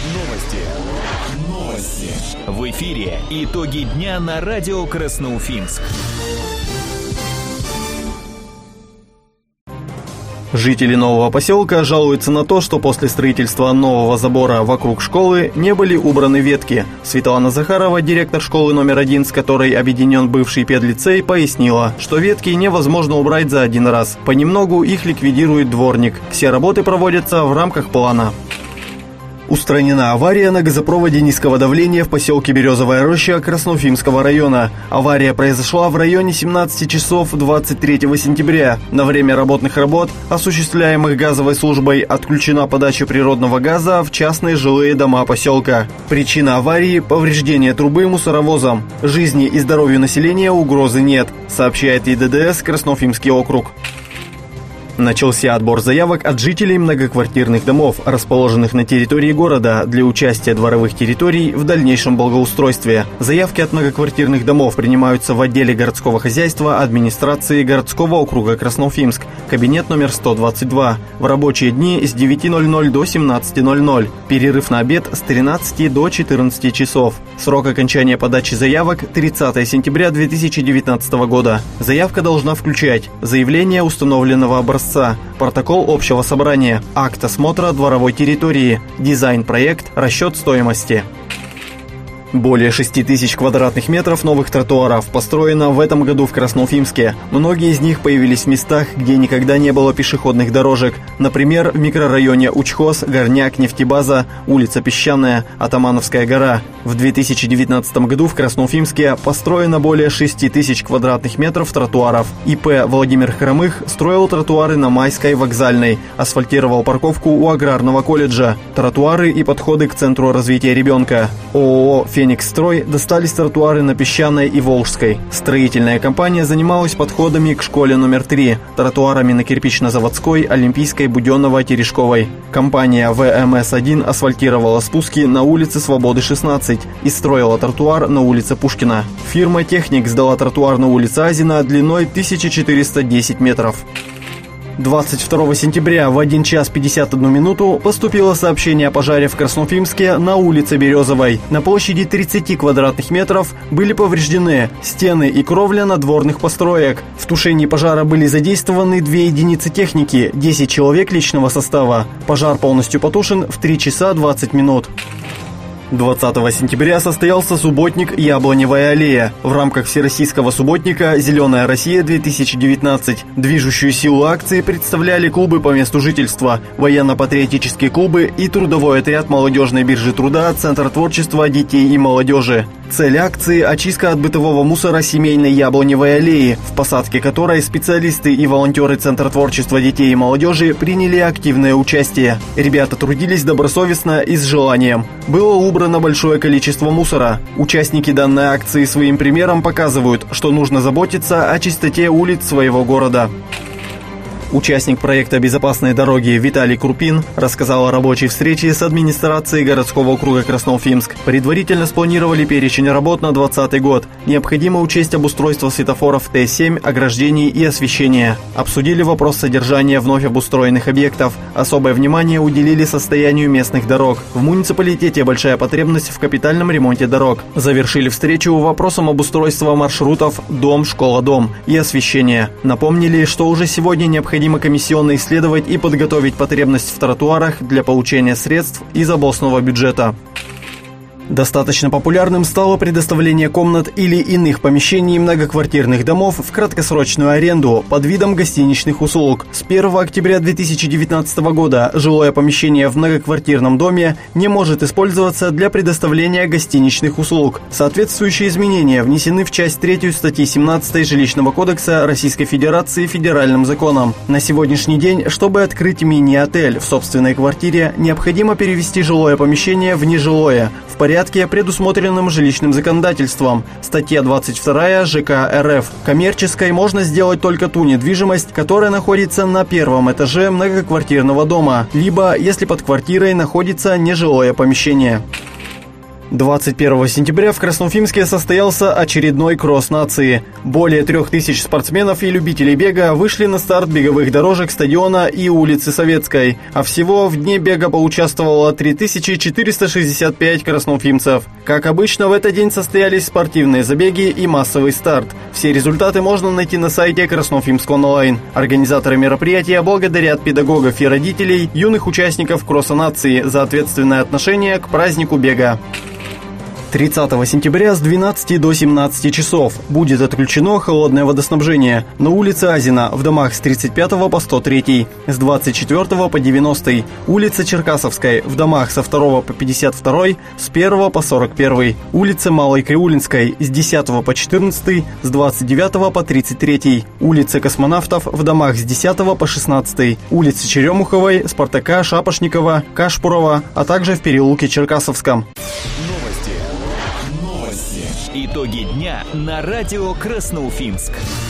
Новости. В эфире итоги дня на радио Красноуфимск. Жители нового поселка жалуются на то, что после строительства нового забора вокруг школы не были убраны ветки. Светлана Захарова, директор школы номер 1, с которой объединен бывший педлицей, пояснила, что ветки невозможно убрать за один раз. Понемногу их ликвидирует дворник. Все работы проводятся в рамках плана. Устранена авария на газопроводе низкого давления в поселке Березовая Роща Красноуфимского района. Авария произошла в районе 17 часов 23 сентября. На время работных работ, осуществляемых газовой службой, отключена подача природного газа в частные жилые дома поселка. Причина аварии – повреждение трубы мусоровозом. Жизни и здоровью населения угрозы нет, сообщает ИДДС Красноуфимский округ. Начался отбор заявок от жителей многоквартирных домов, расположенных на территории города, для участия дворовых территорий в дальнейшем благоустройстве. Заявки от многоквартирных домов принимаются в отделе городского хозяйства администрации городского округа Красноуфимск, кабинет номер 122, в рабочие дни с 9:00 до 17:00, перерыв на обед с 13 до 14 часов. Срок окончания подачи заявок – 30 сентября 2019 года. Заявка должна включать заявление установленного образца, протокол общего собрания, акт осмотра дворовой территории, дизайн-проект, расчет стоимости. Более 6 тысяч квадратных метров новых тротуаров построено в этом году в Красноуфимске. Многие из них появились в местах, где никогда не было пешеходных дорожек. Например, в микрорайоне Учхоз, Горняк, Нефтебаза, улица Песчаная, Атамановская гора. В 2019 году в Красноуфимске построено более 6 тысяч квадратных метров тротуаров. ИП Владимир Хромых строил тротуары на Майской, Вокзальной, асфальтировал парковку у Аграрного колледжа, тротуары и подходы к Центру развития ребенка. ООО «Феникс-строй» достались тротуары на Песчаной и Волжской. Строительная компания занималась подходами к школе номер 3, тротуарами на Кирпично-заводской, Олимпийской, Буденного, Терешковой. Компания ВМС-1 асфальтировала спуски на улице Свободы, 16 и строила тротуар на улице Пушкина. Фирма «Техник» сдала тротуар на улице Азина длиной 1410 метров. 22 сентября в 1 час 51 минуту поступило сообщение о пожаре в Красноуфимске на улице Березовой. На площади 30 квадратных метров были повреждены стены и кровля надворных построек. В тушении пожара были задействованы 2 единицы техники, 10 человек личного состава. Пожар полностью потушен в 3 часа 20 минут. 20 сентября состоялся субботник «Яблоневая аллея». В рамках всероссийского субботника «Зеленая Россия-2019». Движущую силу акции представляли клубы по месту жительства, военно-патриотические клубы и трудовой отряд молодежной биржи труда «Центр творчества детей и молодежи». Цель акции – очистка от бытового мусора семейной Яблоневой аллеи, в посадке которой специалисты и волонтеры Центра творчества детей и молодежи приняли активное участие. Ребята трудились добросовестно и с желанием. Было убрано большое количество мусора. Участники данной акции своим примером показывают, что нужно заботиться о чистоте улиц своего города. Участник проекта «Безопасные дороги» Виталий Крупин рассказал о рабочей встрече с администрацией городского округа Красноуфимск. Предварительно спланировали перечень работ на 2020 год. Необходимо учесть обустройство светофоров Т7, ограждений и освещения. Обсудили вопрос содержания вновь обустроенных объектов. Особое внимание уделили состоянию местных дорог. В муниципалитете большая потребность в капитальном ремонте дорог. Завершили встречу вопросом обустройства маршрутов «Дом, школа, дом» и освещения. Напомнили, что уже сегодня необходимо комиссионно исследовать и подготовить потребность в тротуарах для получения средств из областного бюджета. Достаточно популярным стало предоставление комнат или иных помещений многоквартирных домов в краткосрочную аренду под видом гостиничных услуг. С 1 октября 2019 года жилое помещение в многоквартирном доме не может использоваться для предоставления гостиничных услуг. Соответствующие изменения внесены в часть 3 статьи 17 Жилищного кодекса Российской Федерации федеральным законом. На сегодняшний день, чтобы открыть мини-отель в собственной квартире, необходимо перевести жилое помещение в нежилое, в порядке, предусмотренным жилищным законодательством. Статья 22 ЖК РФ. Коммерческой можно сделать только ту недвижимость, которая находится на первом этаже многоквартирного дома, либо если под квартирой находится нежилое помещение. 21 сентября в Красноуфимске состоялся очередной кросс нации. Более 3000 спортсменов и любителей бега вышли на старт беговых дорожек стадиона и улицы Советской, а всего в дне бега поучаствовало 3465 красноуфимцев. Как обычно, в этот день состоялись спортивные забеги и массовый старт. Все результаты можно найти на сайте Красноуфимск онлайн. Организаторы мероприятия благодарят педагогов и родителей юных участников кросса нации за ответственное отношение к празднику бега. 30 сентября с 12 до 17 часов будет отключено холодное водоснабжение на улице Азина в домах с 35 по 103, с 24 по 90, улица Черкасовской в домах со 2 по 52, с 1 по 41, улица Малой Криулинской с 10 по 14, с 29 по 33, улица Космонавтов в домах с 10 по 16, улице Черемуховой, Спартака, Шапошникова, Кашпурова, а также в переулке Черкасовском. Итоги дня на радио Красноуфимск.